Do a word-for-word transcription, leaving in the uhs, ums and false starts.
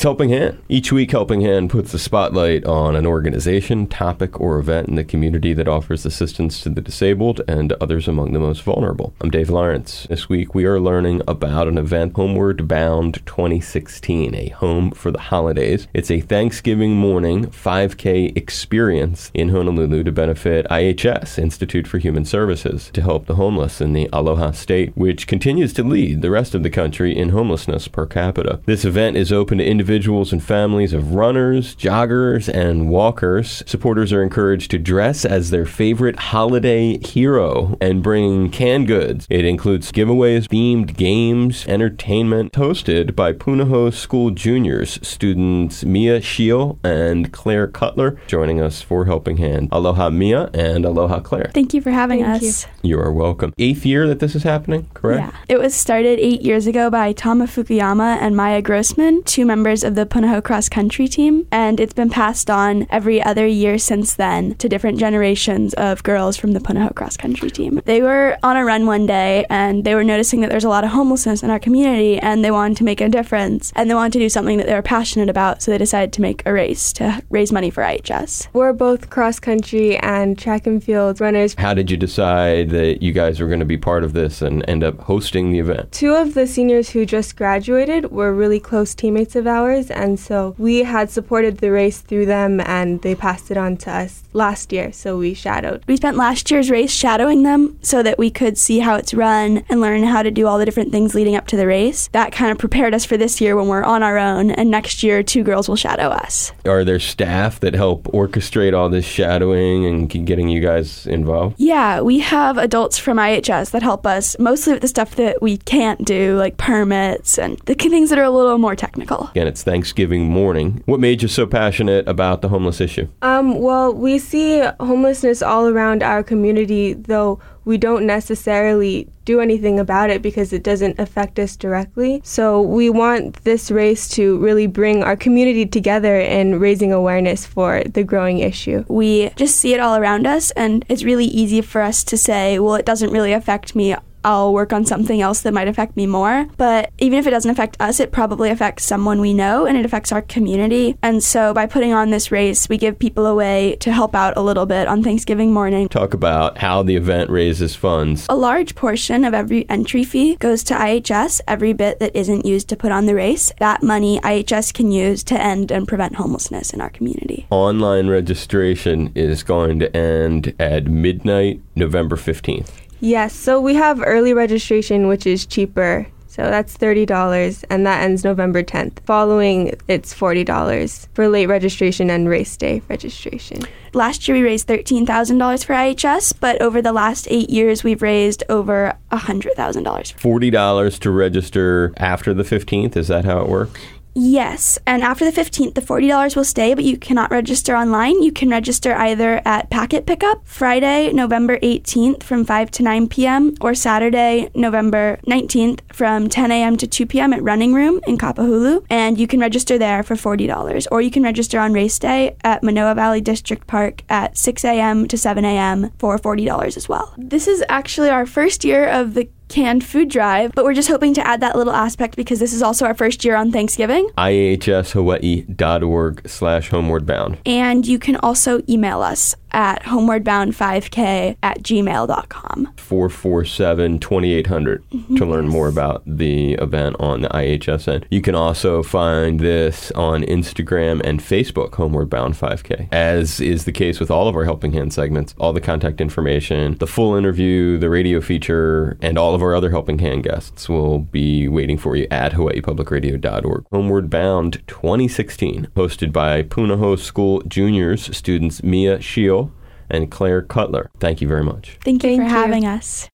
Helping Hand. Each week, Helping Hand puts the spotlight on an organization, topic, or event in the community that offers assistance to the disabled and others among the most vulnerable. I'm Dave Lawrence. This week, we are learning about an event, Homeward Bound twenty sixteen, a home for the holidays. It's a Thanksgiving morning five K experience in Honolulu to benefit I H S, Institute for Human Services, to help the homeless in the Aloha State, which continues to lead the rest of the country in homelessness per capita. This event is open to individuals and families of runners, joggers, and walkers. Supporters are encouraged to dress as their favorite holiday hero and bring canned goods. It includes giveaways, themed games, entertainment, hosted by Punahou School Juniors students Mia Shiel and Claire Cutler, joining us for Helping Hand. Aloha Mia and aloha Claire. Thank you for having Thank us. You. you are welcome. Eighth year that this is happening, correct? Yeah. It was started eight years ago by Tama Fukuyama and Maya Grossman, two members of the Punahou cross country team, and it's been passed on every other year since then to different generations of girls from the Punahou cross country team. They were on a run one day and they were noticing that there's a lot of homelessness in our community and they wanted to make a difference and they wanted to do something that they were passionate about, so they decided to make a race to raise money for I H S. We're both cross country and track and field runners. How did you decide that you guys were going to be part of this and end up hosting the event? Two of the seniors who just graduated were really close teammates of ours, and so we had supported the race through them and they passed it on to us last year, so we shadowed. We spent last year's race shadowing them so that we could see how it's run and learn how to do all the different things leading up to the race. That kind of prepared us for this year when we're on our own, and next year two girls will shadow us. Are there staff that help orchestrate all this shadowing and getting you guys involved? Yeah, we have adults from I H S that help us mostly with the stuff that we can't do, like permits and the things that are a little more technical. Again, it's Thanksgiving morning. What made you so passionate about the homeless issue? Um, well, we see homelessness all around our community, though we don't necessarily do anything about it because it doesn't affect us directly. So we want this race to really bring our community together in raising awareness for the growing issue. We just see it all around us, and it's really easy for us to say, well, it doesn't really affect me. I'll work on something else that might affect me more. But even if it doesn't affect us, it probably affects someone we know and it affects our community. And so by putting on this race, we give people a way to help out a little bit on Thanksgiving morning. Talk about how the event raises funds. A large portion of every entry fee goes to I H S, every bit that isn't used to put on the race. That money I H S can use to end and prevent homelessness in our community. Online registration is going to end at midnight, November fifteenth. Yes, so we have early registration, which is cheaper. So that's thirty dollars, and that ends November tenth. Following, it's forty dollars for late registration and race day registration. Last year, we raised thirteen thousand dollars for I H S, but over the last eight years, we've raised over one hundred thousand dollars. forty dollars to register after the fifteenth, is that how it works? Yes, and after the fifteenth, the forty dollars will stay, but you cannot register online. You can register either at Packet Pickup, Friday, November eighteenth from five to nine p.m., or Saturday, November nineteenth from ten a.m. to two p.m. at Running Room in Kapahulu, and you can register there for forty dollars. Or you can register on race day at Manoa Valley District Park at six a.m. to seven a.m. for forty dollars as well. This is actually our first year of the canned food drive, but we're just hoping to add that little aspect because this is also our first year on Thanksgiving. I H S Hawaii dot org slash homeward bound. And you can also email us at homeward bound five k at gmail dot com. four four seven, two eight zero zero Mm-hmm. to learn yes. more about the event on the I H S end. You can also find this on Instagram and Facebook, Homeward Bound five K. As is the case with all of our Helping Hand segments, all the contact information, the full interview, the radio feature, and all of our other Helping Hand guests will be waiting for you at hawaii public radio dot org. Homeward Bound twenty sixteen, hosted by Punahou School Juniors students Mia Shiel and Claire Cutler. Thank you very much. Thank you Thank for you. having us.